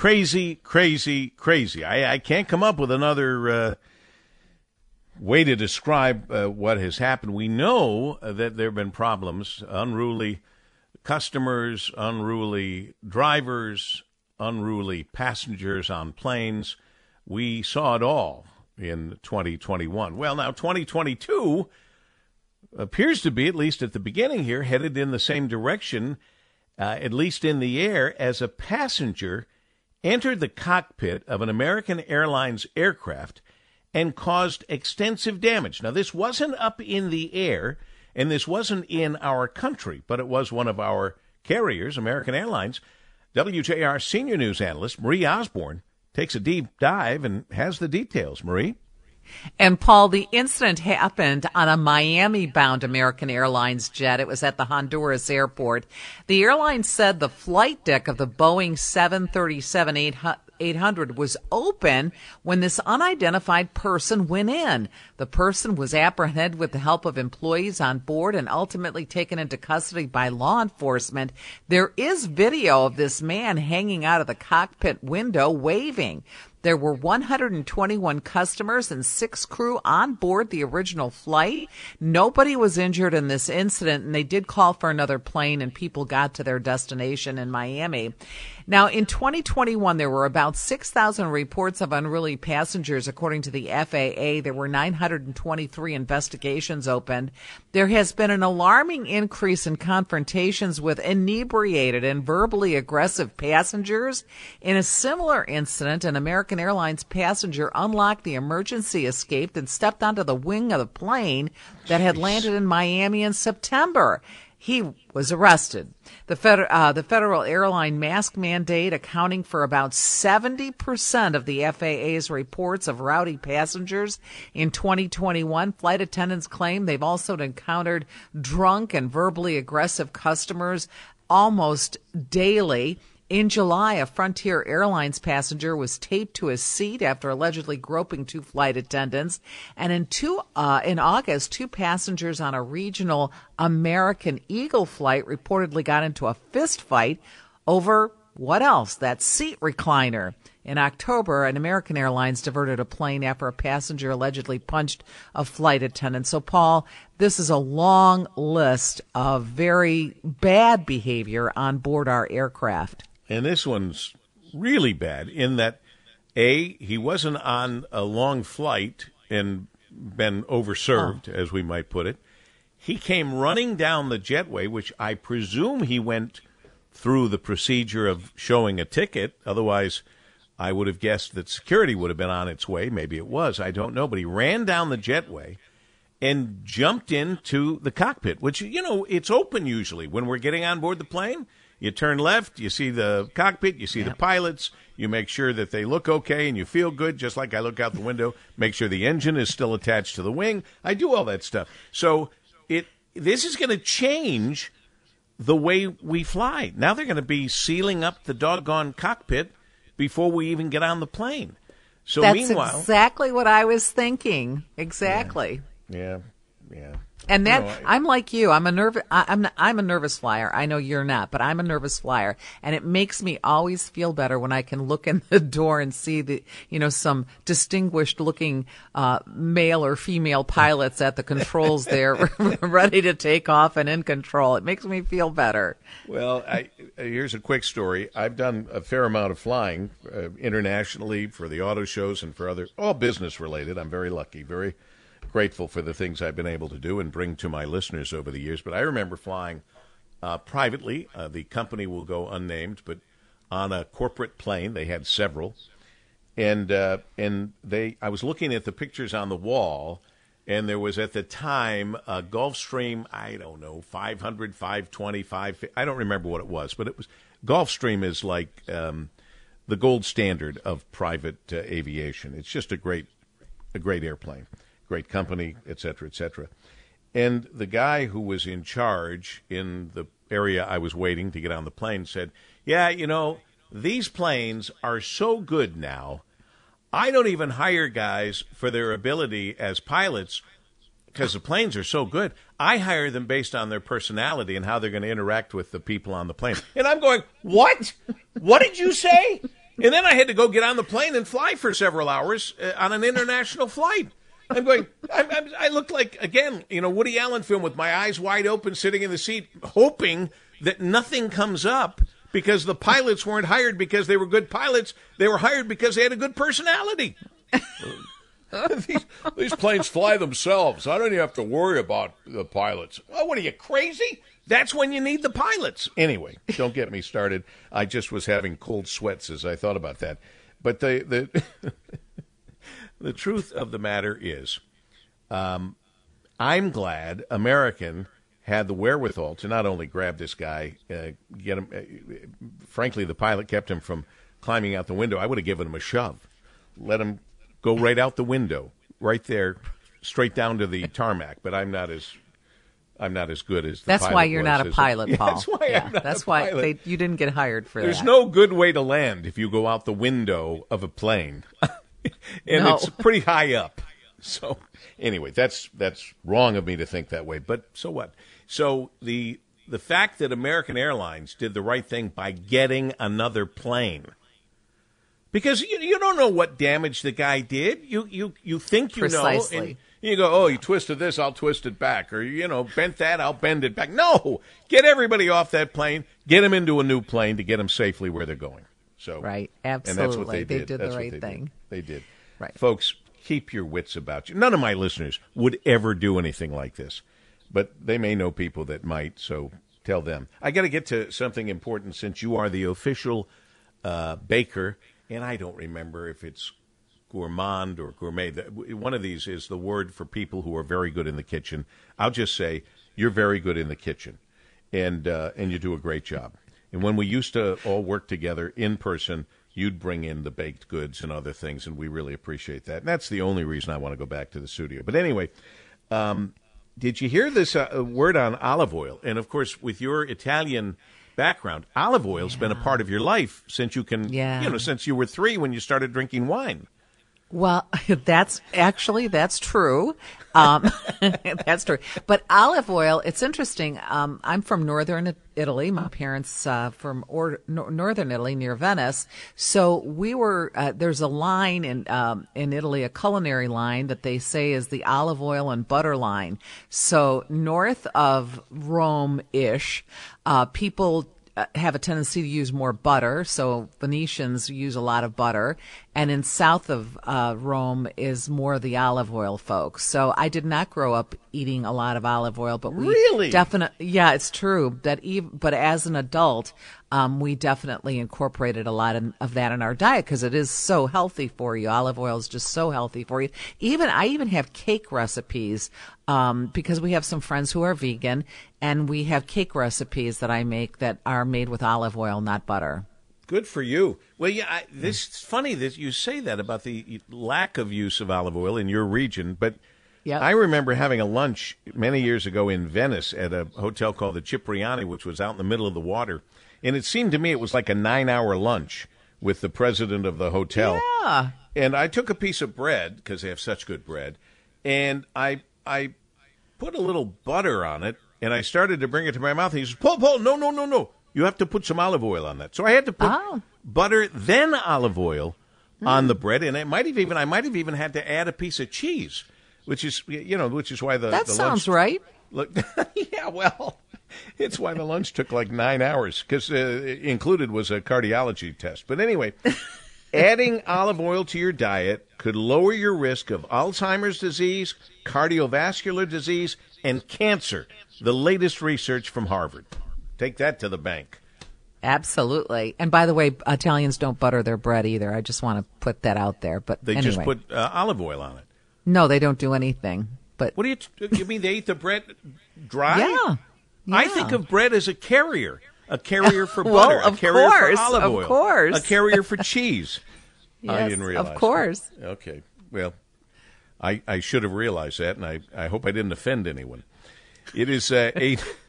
crazy, crazy, crazy. I can't come up with another way to describe what has happened. We know that there have been problems, unruly customers, unruly drivers, unruly passengers on planes. We saw it all in 2021. Well, now 2022 appears to be, at least at the beginning here, headed in the same direction, at least in the air, as a passenger entered the cockpit of an American Airlines aircraft and caused extensive damage. Now, this wasn't up in the air, and this wasn't in our country, but it was one of our carriers, American Airlines. WJR senior news analyst Marie Osborne takes a deep dive and has the details. Marie? And, Paul, the incident happened on a Miami-bound American Airlines jet. It was at the Honduras airport. The airline said the flight deck of the Boeing 737-800 was open when this unidentified person went in. The person was apprehended with the help of employees on board and ultimately taken into custody by law enforcement. There is video of this man hanging out of the cockpit window waving. There were 121 customers and 6 crew on board the original flight. Nobody was injured in this incident, and they did call for another plane, and people got to their destination in Miami. Now, in 2021, there were about 6,000 reports of unruly passengers, according to the FAA. There were 923 investigations opened. There has been an alarming increase in confrontations with inebriated and verbally aggressive passengers. In a similar incident, an American Airlines passenger unlocked the emergency escape and stepped onto the wing of the plane that had landed in Miami in September. He was arrested. The federal airline mask mandate accounting for about 70% of the FAA's reports of rowdy passengers in 2021. Flight attendants claim they've also encountered drunk and verbally aggressive customers almost daily. In July, a Frontier Airlines passenger was taped to his seat after allegedly groping 2 flight attendants. And in August, 2 passengers on a regional American Eagle flight reportedly got into a fist fight over what else? That seat recliner. In October, an American Airlines diverted a plane after a passenger allegedly punched a flight attendant. So, Paul, this is a long list of very bad behavior on board our aircraft. And this one's really bad in that, A, he wasn't on a long flight and been overserved, as we might put it. He came running down the jetway, which I presume he went through the procedure of showing a ticket. Otherwise, I would have guessed that security would have been on its way. Maybe it was. I don't know. But he ran down the jetway and jumped into the cockpit, which, it's open usually when we're getting on board the plane. You turn left, you see the cockpit, you see the pilots, you make sure that they look okay and you feel good, just like I look out the window, make sure the engine is still attached to the wing. I do all that stuff. So this is going to change the way we fly. Now they're going to be sealing up the doggone cockpit before we even get on the plane. So That's meanwhile, exactly what I was thinking. Exactly. Yeah. And I'm like you. I'm a nervous flyer. I know you're not, but I'm a nervous flyer, and it makes me always feel better when I can look in the door and see some distinguished looking male or female pilots at the controls there, ready to take off and in control. It makes me feel better. Well, here's a quick story. I've done a fair amount of flying internationally for the auto shows and for all business related. I'm very lucky, very grateful for the things I've been able to do and bring to my listeners over the years. But I remember flying privately. The company will go unnamed, but on a corporate plane. They had several. And I was looking at the pictures on the wall, and there was at the time a Gulfstream, I don't know, 500, 520, 550. I don't remember what it was, but it was Gulfstream is like the gold standard of private aviation. It's just a great airplane. Great company, et cetera, et cetera. And the guy who was in charge in the area I was waiting to get on the plane said, these planes are so good now, I don't even hire guys for their ability as pilots because the planes are so good. I hire them based on their personality and how they're going to interact with the people on the plane. And I'm going, what? What did you say? And then I had to go get on the plane and fly for several hours on an international flight. I'm going, I look like, again, Woody Allen film with my eyes wide open, sitting in the seat, hoping that nothing comes up because the pilots weren't hired because they were good pilots. They were hired because they had a good personality. These planes fly themselves. I don't even have to worry about the pilots. Oh, what are you, crazy? That's when you need the pilots. Anyway, don't get me started. I just was having cold sweats as I thought about that. But the truth of the matter is, I'm glad American had the wherewithal to not only grab this guy, get him. Frankly, the pilot kept him from climbing out the window. I would have given him a shove, let him go right out the window, right there, straight down to the tarmac. But I'm not as good as the That's pilot why you're was, not a pilot, Paul. That's why I'm not a pilot. You didn't get hired for that. There's no good way to land if you go out the window of a plane. And No. it's pretty high up. So anyway, that's wrong of me to think that way. But so what? So the fact that American Airlines did the right thing by getting another plane, because you don't know what damage the guy did. You think you Precisely. know, and you go, oh, you twisted this, I'll twist it back, or bent that, I'll bend it back. No, get everybody off that plane, get them into a new plane to get them safely where they're going. So Right, and absolutely. that's what they did. They did That's the what right they thing. did. They did. Right. Folks, keep your wits about you. None of my listeners would ever do anything like this, but they may know people that might, so tell them. I got to get to something important since you are the official baker, and I don't remember if it's gourmand or gourmet. One of these is the word for people who are very good in the kitchen. I'll just say you're very good in the kitchen, and you do a great job. And when we used to all work together in person, you'd bring in the baked goods and other things, and we really appreciate that. And that's the only reason I want to go back to the studio. But anyway, did you hear this word on olive oil? And, of course, with your Italian background, olive oil's been a part of your life since since you were 3 when you started drinking wine. Well, that's true. That's true. But olive oil, it's interesting. I'm from northern Italy. My parents from northern Italy near Venice. So we were there's a line in Italy, a culinary line that they say is the olive oil and butter line. So north of Rome-ish, people have a tendency to use more butter, so Venetians use a lot of butter, and in south of Rome is more the olive oil folks. So I did not grow up eating a lot of olive oil, but we Really? definitely, yeah, it's true. But as an adult, we definitely incorporated a lot of that in our diet because it is so healthy for you. Olive oil is just so healthy for you. I even have cake recipes because we have some friends who are vegan, and we have cake recipes that I make that are made with olive oil, not butter. Good for you. Well, yeah, it's funny that you say that about the lack of use of olive oil in your region, but Yep. I remember having a lunch many years ago in Venice at a hotel called the Cipriani, which was out in the middle of the water, and it seemed to me it was like a 9-hour lunch with the president of the hotel. Yeah. And I took a piece of bread, because they have such good bread, and I put a little butter on it, and I started to bring it to my mouth, and he says, Paul, no. You have to put some olive oil on that. So I had to put butter, then olive oil on the bread, and I might have even had to add a piece of cheese, which is why the That sounds lunch, right. Look, yeah, well, it's why the lunch took like 9 hours, because included was a cardiology test. But anyway, adding olive oil to your diet could lower your risk of Alzheimer's disease, cardiovascular disease, and cancer. The latest research from Harvard. Take that to the bank. Absolutely. And by the way, Italians don't butter their bread either. I just want to put that out there. But They anyway. just put olive oil on it. No, they don't do anything. But What do you mean they eat the bread dry? Yeah. I think of bread as a carrier for butter, Well, a carrier course, for olive of oil, course. a carrier for cheese. I Yes, didn't realize. of course. That. Okay, well, I should have realized that, and I hope I didn't offend anyone. It is 8